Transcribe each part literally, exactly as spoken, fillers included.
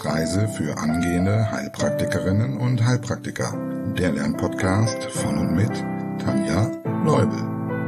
Wissensreise für angehende Heilpraktikerinnen und Heilpraktiker. Der Lernpodcast von und mit Tanja Leubel.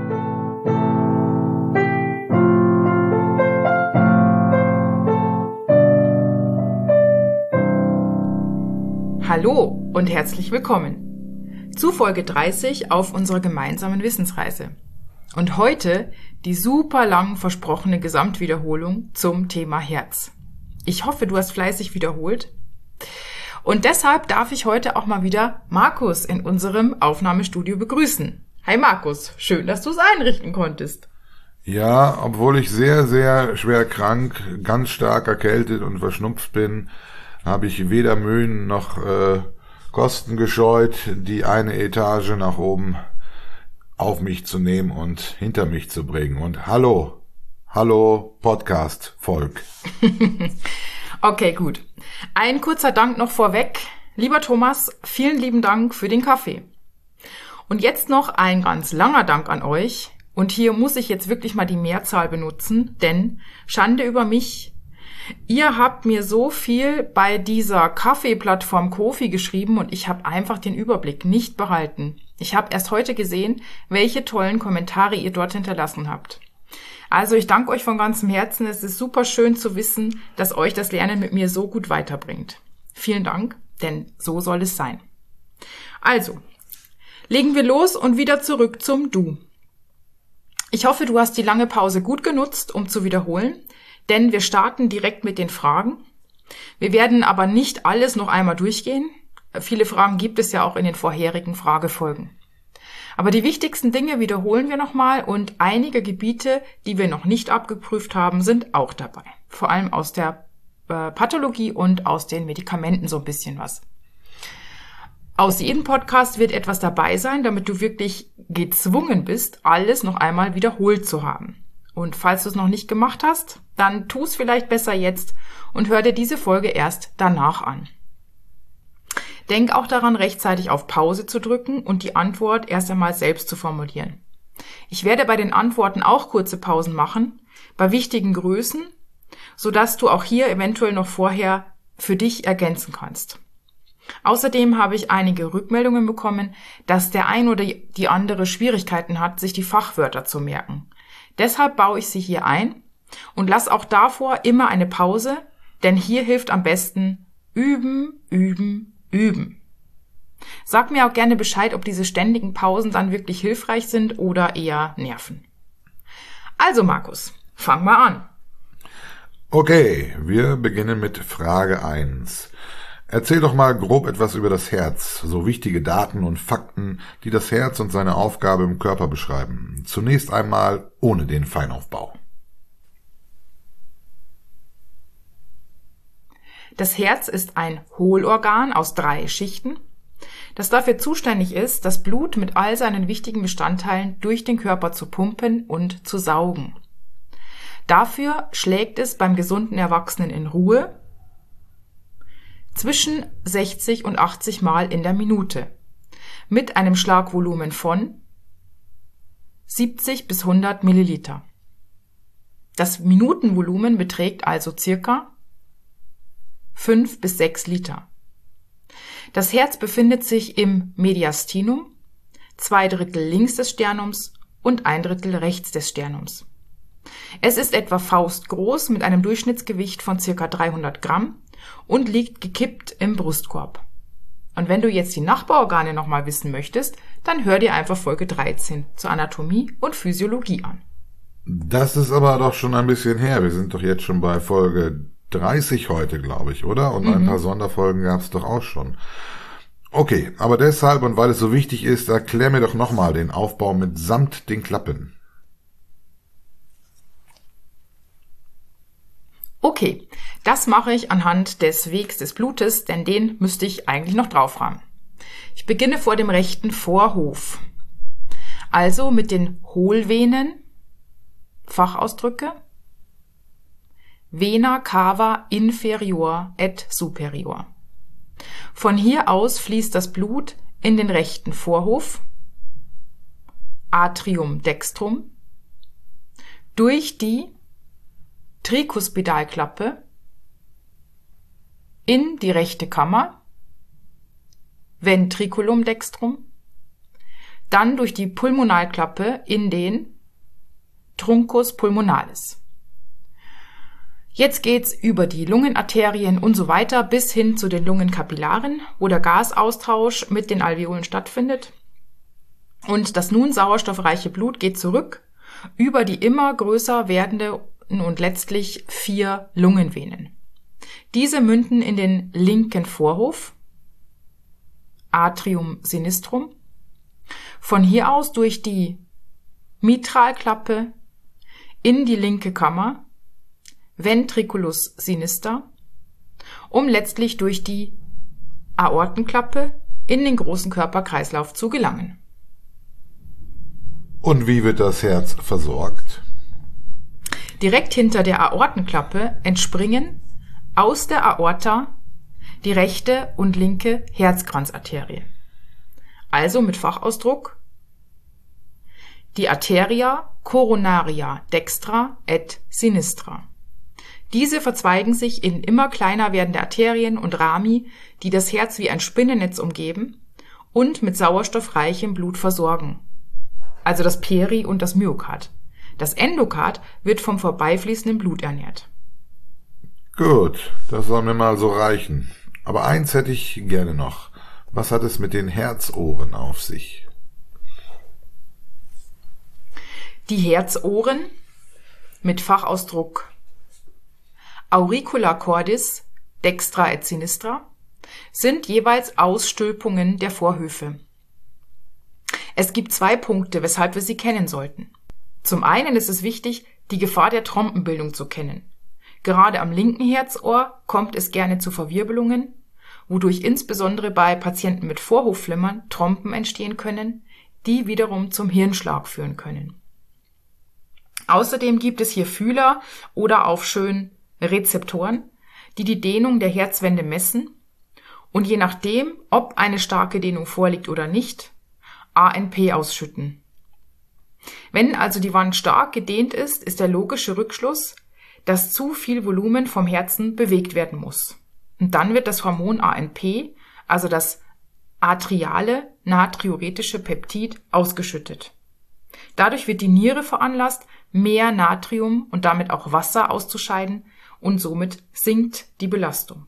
Hallo und herzlich willkommen zu Folge dreißig auf unserer gemeinsamen Wissensreise. Und heute die super lang versprochene Gesamtwiederholung zum Thema Herz. Ich hoffe, du hast fleißig wiederholt. Und deshalb darf ich heute auch mal wieder Markus in unserem Aufnahmestudio begrüßen. Hi Markus, schön, dass du es einrichten konntest. Ja, obwohl ich sehr, sehr schwer krank, ganz stark erkältet und verschnupft bin, habe ich weder Mühen noch äh, Kosten gescheut, die eine Etage nach oben auf mich zu nehmen und hinter mich zu bringen. Und hallo, hallo Podcast-Volk. Okay, gut. Ein kurzer Dank noch vorweg. Lieber Thomas, vielen lieben Dank für den Kaffee. Und jetzt noch ein ganz langer Dank an euch. Und hier muss ich jetzt wirklich mal die Mehrzahl benutzen, denn Schande über mich, ihr habt mir so viel bei dieser Kaffeeplattform Ko-fi geschrieben und ich habe einfach den Überblick nicht behalten. Ich habe erst heute gesehen, welche tollen Kommentare ihr dort hinterlassen habt. Also ich danke euch von ganzem Herzen. Es ist super schön zu wissen, dass euch das Lernen mit mir so gut weiterbringt. Vielen Dank, denn so soll es sein. Also, legen wir los und wieder zurück zum Du. Ich hoffe, du hast die lange Pause gut genutzt, um zu wiederholen. Denn wir starten direkt mit den Fragen. Wir werden aber nicht alles noch einmal durchgehen. Viele Fragen gibt es ja auch in den vorherigen Fragefolgen. Aber die wichtigsten Dinge wiederholen wir nochmal und einige Gebiete, die wir noch nicht abgeprüft haben, sind auch dabei. Vor allem aus der äh, Pathologie und aus den Medikamenten so ein bisschen was. Aus jedem Podcast wird etwas dabei sein, damit du wirklich gezwungen bist, alles noch einmal wiederholt zu haben. Und falls du es noch nicht gemacht hast, dann tu es vielleicht besser jetzt und hör dir diese Folge erst danach an. Denk auch daran, rechtzeitig auf Pause zu drücken und die Antwort erst einmal selbst zu formulieren. Ich werde bei den Antworten auch kurze Pausen machen, bei wichtigen Größen, sodass du auch hier eventuell noch vorher für dich ergänzen kannst. Außerdem habe ich einige Rückmeldungen bekommen, dass der ein oder die andere Schwierigkeiten hat, sich die Fachwörter zu merken. Deshalb baue ich sie hier ein und lass auch davor immer eine Pause, denn hier hilft am besten üben, üben, üben. Sag mir auch gerne Bescheid, ob diese ständigen Pausen dann wirklich hilfreich sind oder eher nerven. Also Markus, fang mal an. Okay, wir beginnen mit Frage eins. Erzähl doch mal grob etwas über das Herz, so wichtige Daten und Fakten, die das Herz und seine Aufgabe im Körper beschreiben. Zunächst einmal ohne den Feinaufbau. Das Herz ist ein Hohlorgan aus drei Schichten, das dafür zuständig ist, das Blut mit all seinen wichtigen Bestandteilen durch den Körper zu pumpen und zu saugen. Dafür schlägt es beim gesunden Erwachsenen in Ruhe zwischen sechzig und achtzig Mal in der Minute mit einem Schlagvolumen von siebzig bis hundert Milliliter. Das Minutenvolumen beträgt also circa fünf bis sechs Liter. Das Herz befindet sich im Mediastinum, zwei Drittel links des Sternums und ein Drittel rechts des Sternums. Es ist etwa faustgroß mit einem Durchschnittsgewicht von circa dreihundert Gramm und liegt gekippt im Brustkorb. Und wenn du jetzt die Nachbarorgane nochmal wissen möchtest, dann hör dir einfach Folge dreizehn zur Anatomie und Physiologie an. Das ist aber doch schon ein bisschen her. Wir sind doch jetzt schon bei Folge dreißig heute, glaube ich, oder? Und mhm. ein paar Sonderfolgen gab es doch auch schon. Okay, aber deshalb und weil es so wichtig ist, erklär mir doch nochmal den Aufbau mitsamt den Klappen. Okay, das mache ich anhand des Wegs des Blutes, denn den müsste ich eigentlich noch drauf haben. Ich beginne vor dem rechten Vorhof. Also mit den Hohlvenen, Fachausdrücke, Vena cava inferior et superior. Von hier aus fließt das Blut in den rechten Vorhof, Atrium dextrum, durch die Trikuspidalklappe, in die rechte Kammer, Ventriculum dextrum, dann durch die Pulmonalklappe in den Truncus pulmonalis. Jetzt geht's über die Lungenarterien und so weiter bis hin zu den Lungenkapillaren, wo der Gasaustausch mit den Alveolen stattfindet. Und das nun sauerstoffreiche Blut geht zurück über die immer größer werdende und letztlich vier Lungenvenen. Diese münden in den linken Vorhof, Atrium sinistrum, von hier aus durch die Mitralklappe in die linke Kammer, Ventriculus sinister, um letztlich durch die Aortenklappe in den großen Körperkreislauf zu gelangen. Und wie wird das Herz versorgt? Direkt hinter der Aortenklappe entspringen aus der Aorta die rechte und linke Herzkranzarterie. Also mit Fachausdruck die Arteria coronaria dextra et sinistra. Diese verzweigen sich in immer kleiner werdende Arterien und Rami, die das Herz wie ein Spinnennetz umgeben und mit sauerstoffreichem Blut versorgen. Also das Peri- und das Myokard. Das Endokard wird vom vorbeifließenden Blut ernährt. Gut, das soll mir mal so reichen. Aber eins hätte ich gerne noch. Was hat es mit den Herzohren auf sich? Die Herzohren, mit Fachausdruck Auricula cordis dextra et sinistra, sind jeweils Ausstülpungen der Vorhöfe. Es gibt zwei Punkte, weshalb wir sie kennen sollten. Zum einen ist es wichtig, die Gefahr der Trompenbildung zu kennen. Gerade am linken Herzohr kommt es gerne zu Verwirbelungen, wodurch insbesondere bei Patienten mit Vorhofflimmern Trompen entstehen können, die wiederum zum Hirnschlag führen können. Außerdem gibt es hier Fühler oder auch schön Rezeptoren, die die Dehnung der Herzwände messen und je nachdem, ob eine starke Dehnung vorliegt oder nicht, A N P ausschütten. Wenn also die Wand stark gedehnt ist, ist der logische Rückschluss, dass zu viel Volumen vom Herzen bewegt werden muss. Und dann wird das Hormon A N P, also das atriale natriuretische Peptid, ausgeschüttet. Dadurch wird die Niere veranlasst, mehr Natrium und damit auch Wasser auszuscheiden und somit sinkt die Belastung.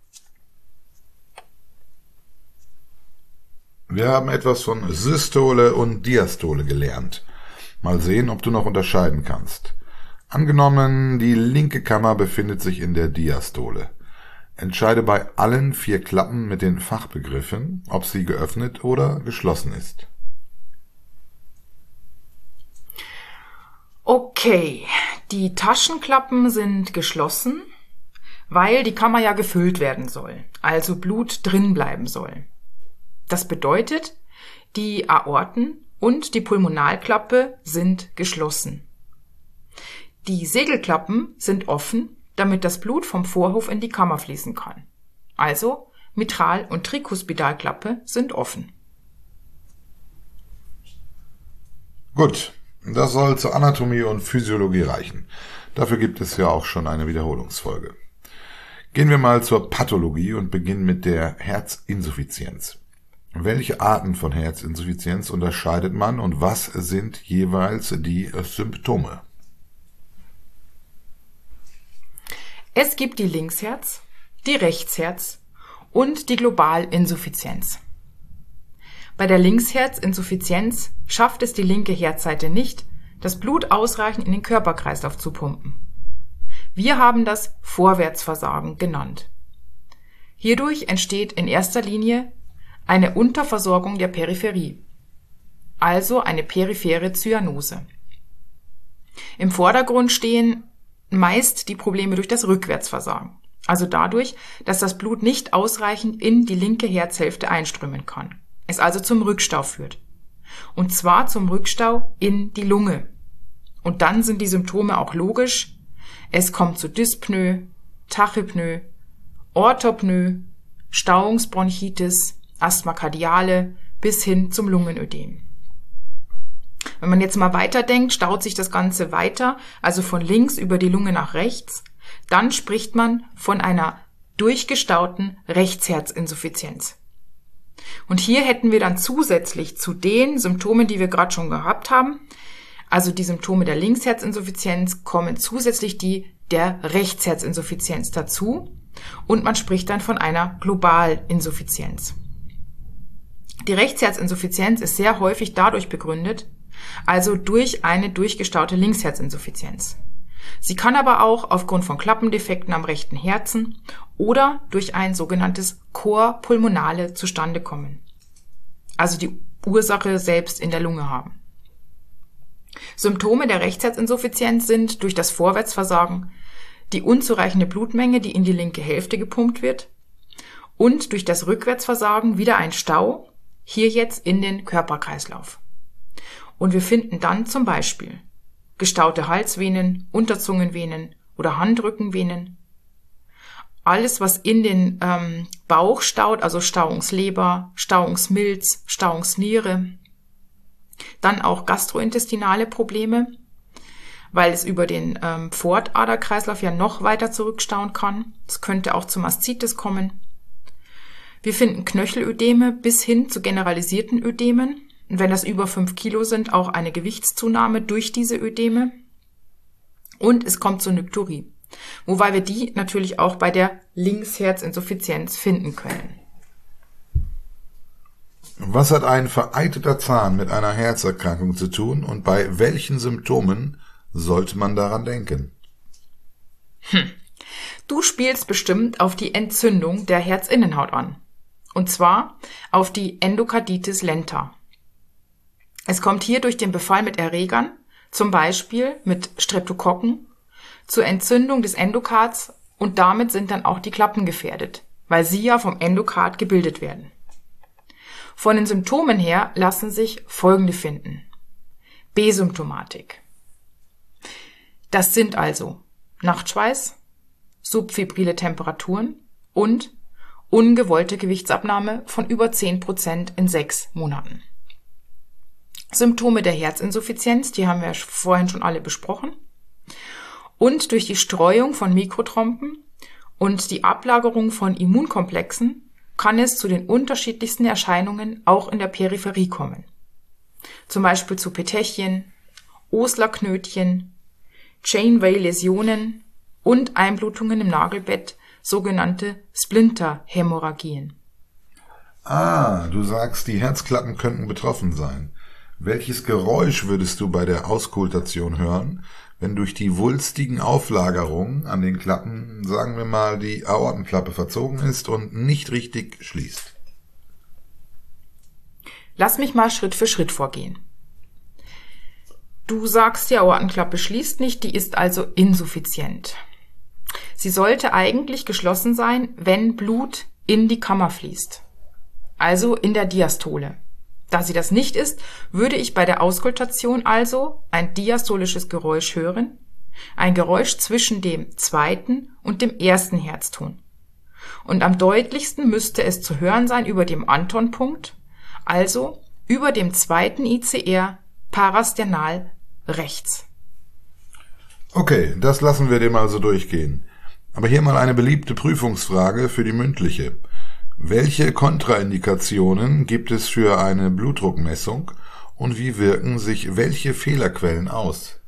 Wir haben etwas von Systole und Diastole gelernt. Mal sehen, ob du noch unterscheiden kannst. Angenommen, die linke Kammer befindet sich in der Diastole. Entscheide bei allen vier Klappen mit den Fachbegriffen, ob sie geöffnet oder geschlossen ist. Okay, die Taschenklappen sind geschlossen, weil die Kammer ja gefüllt werden soll, also Blut drin bleiben soll. Das bedeutet, die Aorten und die Pulmonalklappe sind geschlossen. Die Segelklappen sind offen, damit das Blut vom Vorhof in die Kammer fließen kann. Also Mitral- und Trikuspidalklappe sind offen. Gut, das soll zur Anatomie und Physiologie reichen. Dafür gibt es ja auch schon eine Wiederholungsfolge. Gehen wir mal zur Pathologie und beginnen mit der Herzinsuffizienz. Welche Arten von Herzinsuffizienz unterscheidet man und was sind jeweils die Symptome? Es gibt die Linksherz, die Rechtsherz und die Globalinsuffizienz. Bei der Linksherzinsuffizienz schafft es die linke Herzseite nicht, das Blut ausreichend in den Körperkreislauf zu pumpen. Wir haben das Vorwärtsversagen genannt. Hierdurch entsteht in erster Linie eine Unterversorgung der Peripherie, also eine periphere Zyanose. Im Vordergrund stehen meist die Probleme durch das Rückwärtsversagen, also dadurch, dass das Blut nicht ausreichend in die linke Herzhälfte einströmen kann, es also zum Rückstau führt. Und zwar zum Rückstau in die Lunge. Und dann sind die Symptome auch logisch. Es kommt zu Dyspnoe, Tachypnoe, Orthopnoe, Stauungsbronchitis, Asthma cardiale bis hin zum Lungenödem. Wenn man jetzt mal weiterdenkt, staut sich das Ganze weiter, also von links über die Lunge nach rechts. Dann spricht man von einer durchgestauten Rechtsherzinsuffizienz. Und hier hätten wir dann zusätzlich zu den Symptomen, die wir gerade schon gehabt haben, also die Symptome der Linksherzinsuffizienz, kommen zusätzlich die der Rechtsherzinsuffizienz dazu und man spricht dann von einer Globalinsuffizienz. Die Rechtsherzinsuffizienz ist sehr häufig dadurch begründet, also durch eine durchgestaute Linksherzinsuffizienz. Sie kann aber auch aufgrund von Klappendefekten am rechten Herzen oder durch ein sogenanntes Cor pulmonale zustande kommen, also die Ursache selbst in der Lunge haben. Symptome der Rechtsherzinsuffizienz sind durch das Vorwärtsversagen die unzureichende Blutmenge, die in die linke Hälfte gepumpt wird, und durch das Rückwärtsversagen wieder ein Stau, hier jetzt in den Körperkreislauf. Und wir finden dann zum Beispiel gestaute Halsvenen, Unterzungenvenen oder Handrückenvenen. Alles, was in den ähm, Bauch staut, also Stauungsleber, Stauungsmilz, Stauungsniere. Dann auch gastrointestinale Probleme, weil es über den ähm, Pfortaderkreislauf ja noch weiter zurückstauen kann. Es könnte auch zu Maszitis kommen. Wir finden Knöchelödeme bis hin zu generalisierten Ödemen. Und wenn das über fünf Kilo sind, auch eine Gewichtszunahme durch diese Ödeme. Und es kommt zur Nykturie, wobei wir die natürlich auch bei der Linksherzinsuffizienz finden können. Was hat ein vereiteter Zahn mit einer Herzerkrankung zu tun und bei welchen Symptomen sollte man daran denken? Hm. Du spielst bestimmt auf die Entzündung der Herzinnenhaut an. Und zwar auf die Endokarditis lenta. Es kommt hier durch den Befall mit Erregern, zum Beispiel mit Streptokokken, zur Entzündung des Endokards und damit sind dann auch die Klappen gefährdet, weil sie ja vom Endokard gebildet werden. Von den Symptomen her lassen sich folgende finden. B-Symptomatik. Das sind also Nachtschweiß, subfebrile Temperaturen und ungewollte Gewichtsabnahme von über zehn Prozent in sechs Monaten. Symptome der Herzinsuffizienz, die haben wir vorhin schon alle besprochen. Und durch die Streuung von Mikrotrompen und die Ablagerung von Immunkomplexen kann es zu den unterschiedlichsten Erscheinungen auch in der Peripherie kommen. Zum Beispiel zu Petechien, Oslerknötchen, Chainway-Läsionen und Einblutungen im Nagelbett, sogenannte Splinter-Hämorrhagien. Ah, du sagst, die Herzklappen könnten betroffen sein. Welches Geräusch würdest du bei der Auskultation hören, wenn durch die wulstigen Auflagerungen an den Klappen, sagen wir mal, die Aortenklappe verzogen ist und nicht richtig schließt? Lass mich mal Schritt für Schritt vorgehen. Du sagst, die Aortenklappe schließt nicht, die ist also insuffizient. Sie sollte eigentlich geschlossen sein, wenn Blut in die Kammer fließt, also in der Diastole. Da sie das nicht ist, würde ich bei der Auskultation also ein diastolisches Geräusch hören, ein Geräusch zwischen dem zweiten und dem ersten Herzton. Und am deutlichsten müsste es zu hören sein über dem Antonpunkt, also über dem zweiten I C R parasternal rechts. Okay, das lassen wir dem also durchgehen. Aber hier mal eine beliebte Prüfungsfrage für die mündliche. Welche Kontraindikationen gibt es für eine Blutdruckmessung und wie wirken sich welche Fehlerquellen aus?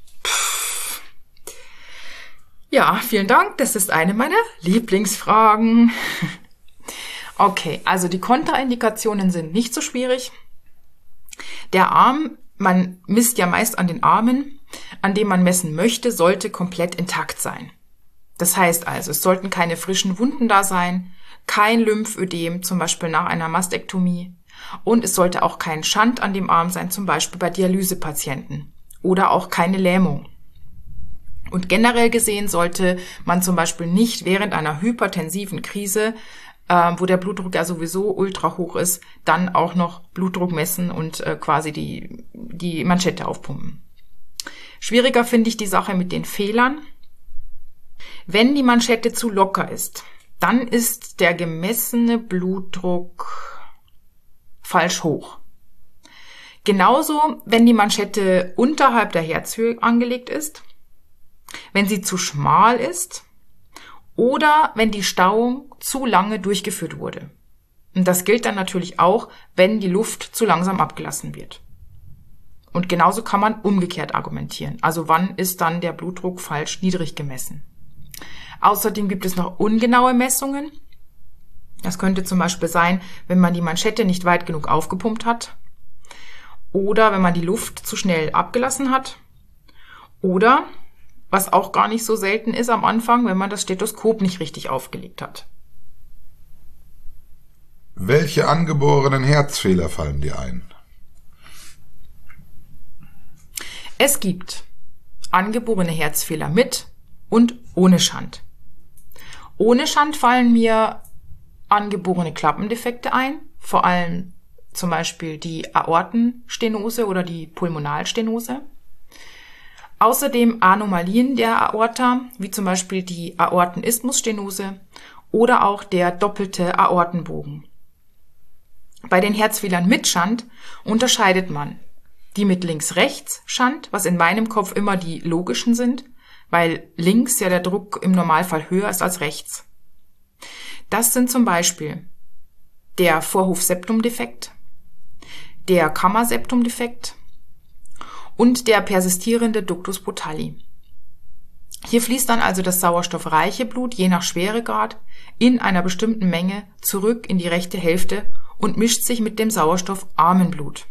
Ja, vielen Dank. Das ist eine meiner Lieblingsfragen. Okay, also die Kontraindikationen sind nicht so schwierig. Der Arm, man misst ja meist an den Armen, an dem man messen möchte, sollte komplett intakt sein. Das heißt also, es sollten keine frischen Wunden da sein, kein Lymphödem, zum Beispiel nach einer Mastektomie. Und es sollte auch kein Schand an dem Arm sein, zum Beispiel bei Dialysepatienten. Oder auch keine Lähmung. Und generell gesehen sollte man zum Beispiel nicht während einer hypertensiven Krise, äh, wo der Blutdruck ja sowieso ultra hoch ist, dann auch noch Blutdruck messen und äh, quasi die, die Manschette aufpumpen. Schwieriger finde ich die Sache mit den Fehlern. Wenn die Manschette zu locker ist, dann ist der gemessene Blutdruck falsch hoch. Genauso, wenn die Manschette unterhalb der Herzhöhe angelegt ist, wenn sie zu schmal ist oder wenn die Stauung zu lange durchgeführt wurde. Und das gilt dann natürlich auch, wenn die Luft zu langsam abgelassen wird. Und genauso kann man umgekehrt argumentieren. Also wann ist dann der Blutdruck falsch niedrig gemessen? Außerdem gibt es noch ungenaue Messungen. Das könnte zum Beispiel sein, wenn man die Manschette nicht weit genug aufgepumpt hat oder wenn man die Luft zu schnell abgelassen hat oder, was auch gar nicht so selten ist am Anfang, wenn man das Stethoskop nicht richtig aufgelegt hat. Welche angeborenen Herzfehler fallen dir ein? Es gibt angeborene Herzfehler mit und ohne Schand. Ohne Schand fallen mir angeborene Klappendefekte ein, vor allem zum Beispiel die Aortenstenose oder die Pulmonalstenose. Außerdem Anomalien der Aorta, wie zum Beispiel die Aortenisthmusstenose oder auch der doppelte Aortenbogen. Bei den Herzfehlern mit Schand unterscheidet man die mit Links-Rechts-Schand, was in meinem Kopf immer die logischen sind, weil links ja der Druck im Normalfall höher ist als rechts. Das sind zum Beispiel der Vorhof-Septum-Defekt, der Kammer-Septum-Defekt und der persistierende Ductus Botalli. Hier fließt dann also das sauerstoffreiche Blut je nach Schweregrad in einer bestimmten Menge zurück in die rechte Hälfte und mischt sich mit dem sauerstoffarmen Blut.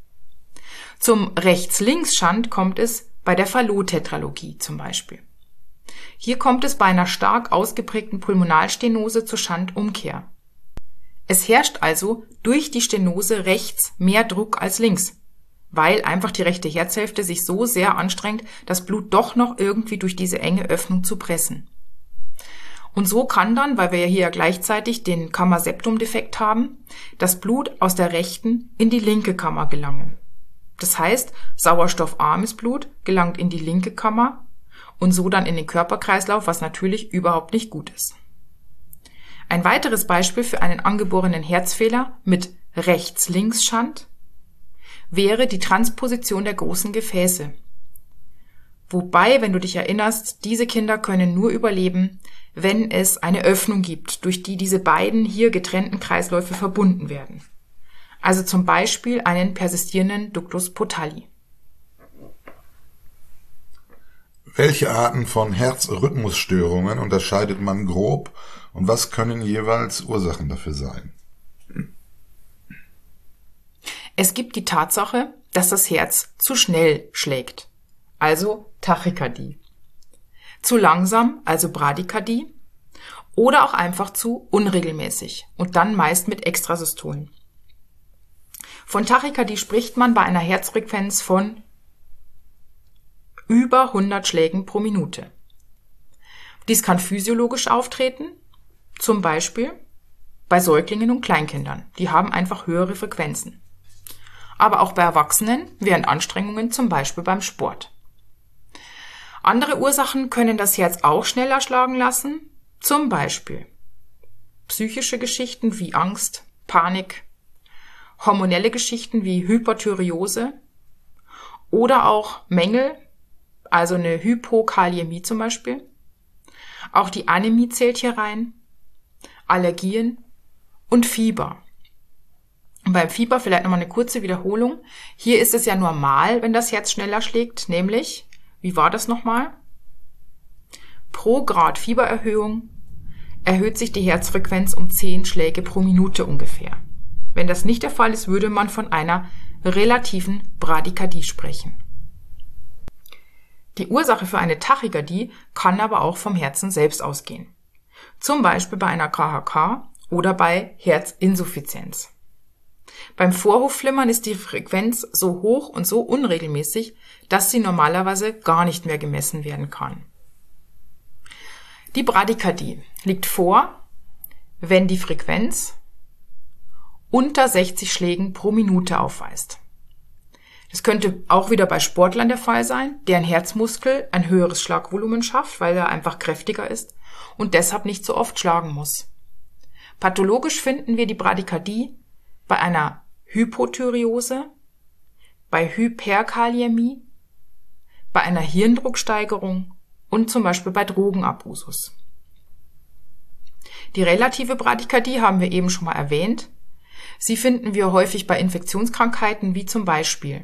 Zum Rechts-Links-Schand kommt es bei der Fallot-Tetralogie zum Beispiel. Hier kommt es bei einer stark ausgeprägten Pulmonalstenose zur Schandumkehr. Es herrscht also durch die Stenose rechts mehr Druck als links, weil einfach die rechte Herzhälfte sich so sehr anstrengt, das Blut doch noch irgendwie durch diese enge Öffnung zu pressen. Und so kann dann, weil wir ja hier gleichzeitig den Kammer-Septum-Defekt haben, das Blut aus der rechten in die linke Kammer gelangen. Das heißt, sauerstoffarmes Blut gelangt in die linke Kammer und so dann in den Körperkreislauf, was natürlich überhaupt nicht gut ist. Ein weiteres Beispiel für einen angeborenen Herzfehler mit Rechts-Links-Schand wäre die Transposition der großen Gefäße. Wobei, wenn du dich erinnerst, diese Kinder können nur überleben, wenn es eine Öffnung gibt, durch die diese beiden hier getrennten Kreisläufe verbunden werden. Also zum Beispiel einen persistierenden Ductus Botalli. Welche Arten von Herzrhythmusstörungen unterscheidet man grob und was können jeweils Ursachen dafür sein? Es gibt die Tatsache, dass das Herz zu schnell schlägt, also Tachykardie, zu langsam, also Bradykardie, oder auch einfach zu unregelmäßig und dann meist mit Extrasystolen. Von Tachykardie spricht man bei einer Herzfrequenz von über hundert Schlägen pro Minute. Dies kann physiologisch auftreten, zum Beispiel bei Säuglingen und Kleinkindern. Die haben einfach höhere Frequenzen. Aber auch bei Erwachsenen während Anstrengungen, zum Beispiel beim Sport. Andere Ursachen können das Herz auch schneller schlagen lassen, zum Beispiel psychische Geschichten wie Angst, Panik, hormonelle Geschichten wie Hyperthyreose oder auch Mängel, also eine Hypokaliämie zum Beispiel. Auch die Anämie zählt hier rein, Allergien und Fieber. Und beim Fieber vielleicht nochmal eine kurze Wiederholung. Hier ist es ja normal, wenn das Herz schneller schlägt, nämlich, wie war das nochmal? Pro Grad Fiebererhöhung erhöht sich die Herzfrequenz um zehn Schläge pro Minute ungefähr. Wenn das nicht der Fall ist, würde man von einer relativen Bradykardie sprechen. Die Ursache für eine Tachykardie kann aber auch vom Herzen selbst ausgehen. Zum Beispiel bei einer K H K oder bei Herzinsuffizienz. Beim Vorhofflimmern ist die Frequenz so hoch und so unregelmäßig, dass sie normalerweise gar nicht mehr gemessen werden kann. Die Bradykardie liegt vor, wenn die Frequenz unter sechzig Schlägen pro Minute aufweist. Das könnte auch wieder bei Sportlern der Fall sein, deren Herzmuskel ein höheres Schlagvolumen schafft, weil er einfach kräftiger ist und deshalb nicht so oft schlagen muss. Pathologisch finden wir die Bradykardie bei einer Hypothyreose, bei Hyperkaliämie, bei einer Hirndrucksteigerung und zum Beispiel bei Drogenabusus. Die relative Bradykardie haben wir eben schon mal erwähnt. Sie finden wir häufig bei Infektionskrankheiten wie zum Beispiel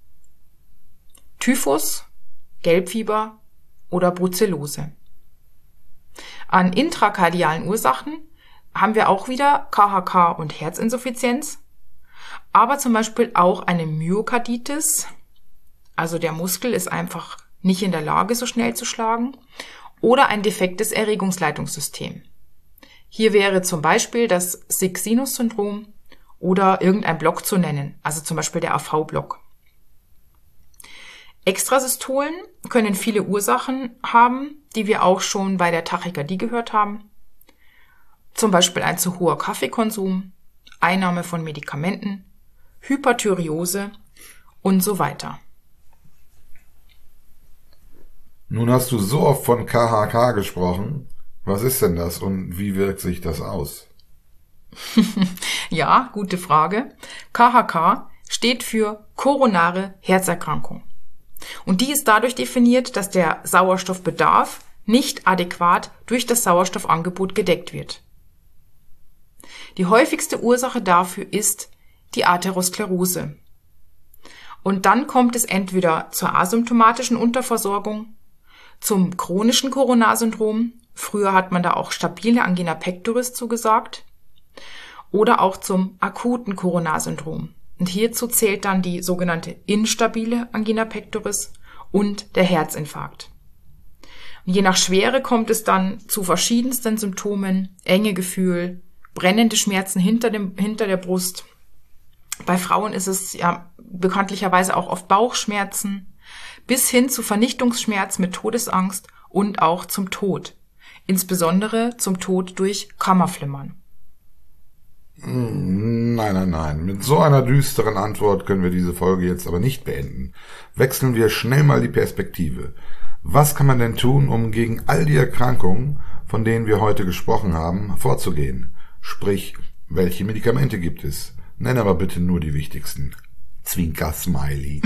Typhus, Gelbfieber oder Brucellose. An intrakardialen Ursachen haben wir auch wieder K H K und Herzinsuffizienz, aber zum Beispiel auch eine Myokarditis, also der Muskel ist einfach nicht in der Lage, so schnell zu schlagen, oder ein defektes Erregungsleitungssystem. Hier wäre zum Beispiel das Sick-Sinus-Syndrom oder irgendein Block zu nennen, also zum Beispiel der A V-Block. Extrasystolen können viele Ursachen haben, die wir auch schon bei der Tachykardie gehört haben. Zum Beispiel ein zu hoher Kaffeekonsum, Einnahme von Medikamenten, Hyperthyreose und so weiter. Nun hast du so oft von K H K gesprochen. Was ist denn das und wie wirkt sich das aus? Ja, gute Frage. K H K steht für koronare Herzerkrankung. Und die ist dadurch definiert, dass der Sauerstoffbedarf nicht adäquat durch das Sauerstoffangebot gedeckt wird. Die häufigste Ursache dafür ist die Atherosklerose. Und dann kommt es entweder zur asymptomatischen Unterversorgung, zum chronischen Koronarsyndrom, früher hat man da auch stabile Angina pectoris zugesagt, oder auch zum akuten Koronarsyndrom. Und hierzu zählt dann die sogenannte instabile Angina pectoris und der Herzinfarkt. Und je nach Schwere kommt es dann zu verschiedensten Symptomen, enge Gefühl, brennende Schmerzen hinter dem, hinter der Brust. Bei Frauen ist es ja bekanntlicherweise auch oft Bauchschmerzen, bis hin zu Vernichtungsschmerz mit Todesangst und auch zum Tod. Insbesondere zum Tod durch Kammerflimmern. Nein, nein, nein. Mit so einer düsteren Antwort können wir diese Folge jetzt aber nicht beenden. Wechseln wir schnell mal die Perspektive. Was kann man denn tun, um gegen all die Erkrankungen, von denen wir heute gesprochen haben, vorzugehen? Sprich, welche Medikamente gibt es? Nenn aber bitte nur die wichtigsten. Zwinker-Smiley.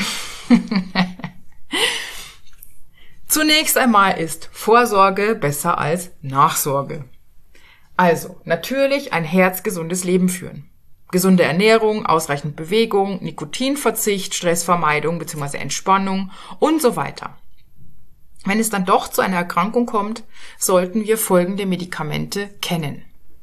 Zunächst einmal ist Vorsorge besser als Nachsorge. Also, natürlich ein herzgesundes Leben führen. Gesunde Ernährung, ausreichend Bewegung, Nikotinverzicht, Stressvermeidung bzw. Entspannung und so weiter. Wenn es dann doch zu einer Erkrankung kommt, sollten wir folgende Medikamente kennen.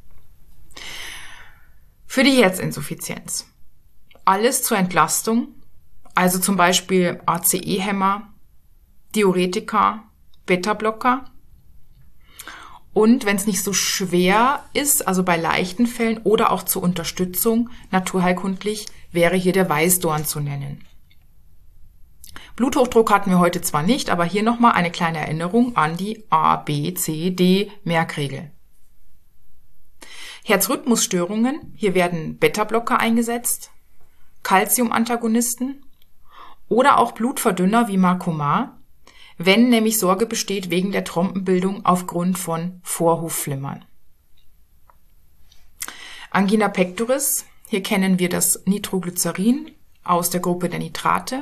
Für die Herzinsuffizienz. Alles zur Entlastung, also zum Beispiel A C E-Hämmer, Diuretika, Beta-Blocker. Und wenn es nicht so schwer ist, also bei leichten Fällen oder auch zur Unterstützung, naturheilkundlich, wäre hier der Weißdorn zu nennen. Bluthochdruck hatten wir heute zwar nicht, aber hier nochmal eine kleine Erinnerung an die A B C D Merkregel. Herzrhythmusstörungen, hier werden Beta-Blocker eingesetzt, Calcium-Antagonisten oder auch Blutverdünner wie Marcomar, wenn nämlich Sorge besteht wegen der Trompenbildung aufgrund von Vorhofflimmern. Angina pectoris, hier kennen wir das Nitroglycerin aus der Gruppe der Nitrate.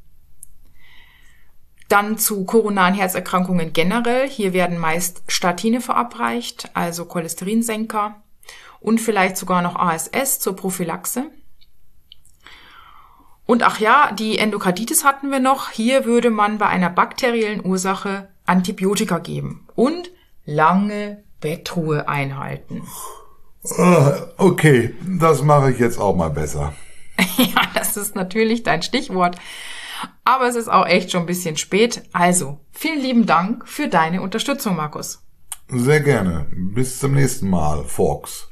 Dann zu koronaren Herzerkrankungen generell, hier werden meist Statine verabreicht, also Cholesterinsenker und vielleicht sogar noch A S S zur Prophylaxe. Und ach ja, die Endokarditis hatten wir noch. Hier würde man bei einer bakteriellen Ursache Antibiotika geben und lange Bettruhe einhalten. Okay, das mache ich jetzt auch mal besser. Ja, das ist natürlich dein Stichwort. Aber es ist auch echt schon ein bisschen spät. Also, vielen lieben Dank für deine Unterstützung, Markus. Sehr gerne. Bis zum nächsten Mal, Fox.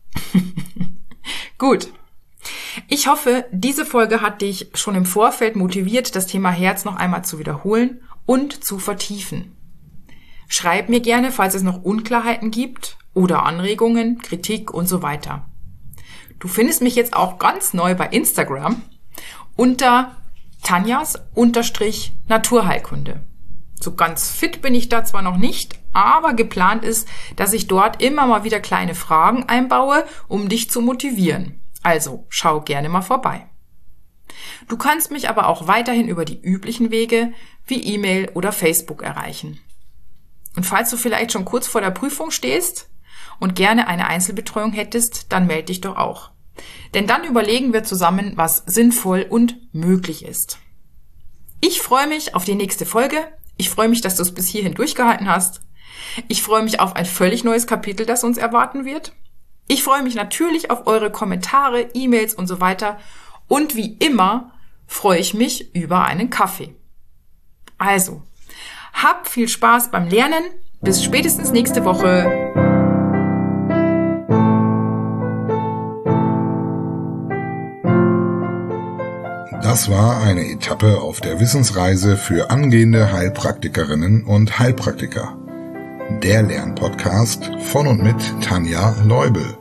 Gut. Ich hoffe, diese Folge hat dich schon im Vorfeld motiviert, das Thema Herz noch einmal zu wiederholen und zu vertiefen. Schreib mir gerne, falls es noch Unklarheiten gibt oder Anregungen, Kritik und so weiter. Du findest mich jetzt auch ganz neu bei Instagram unter Tanjas unterstrich Naturheilkunde. So ganz fit bin ich da zwar noch nicht, aber geplant ist, dass ich dort immer mal wieder kleine Fragen einbaue, um dich zu motivieren. Also schau gerne mal vorbei. Du kannst mich aber auch weiterhin über die üblichen Wege wie E-Mail oder Facebook erreichen. Und falls du vielleicht schon kurz vor der Prüfung stehst und gerne eine Einzelbetreuung hättest, dann melde dich doch auch. Denn dann überlegen wir zusammen, was sinnvoll und möglich ist. Ich freue mich auf die nächste Folge. Ich freue mich, dass du es bis hierhin durchgehalten hast. Ich freue mich auf ein völlig neues Kapitel, das uns erwarten wird. Ich freue mich natürlich auf eure Kommentare, E-Mails und so weiter. Und wie immer freue ich mich über einen Kaffee. Also, hab viel Spaß beim Lernen. Bis spätestens nächste Woche. Das war eine Etappe auf der Wissensreise für angehende Heilpraktikerinnen und Heilpraktiker. Der Lernpodcast von und mit Tanja Leubel.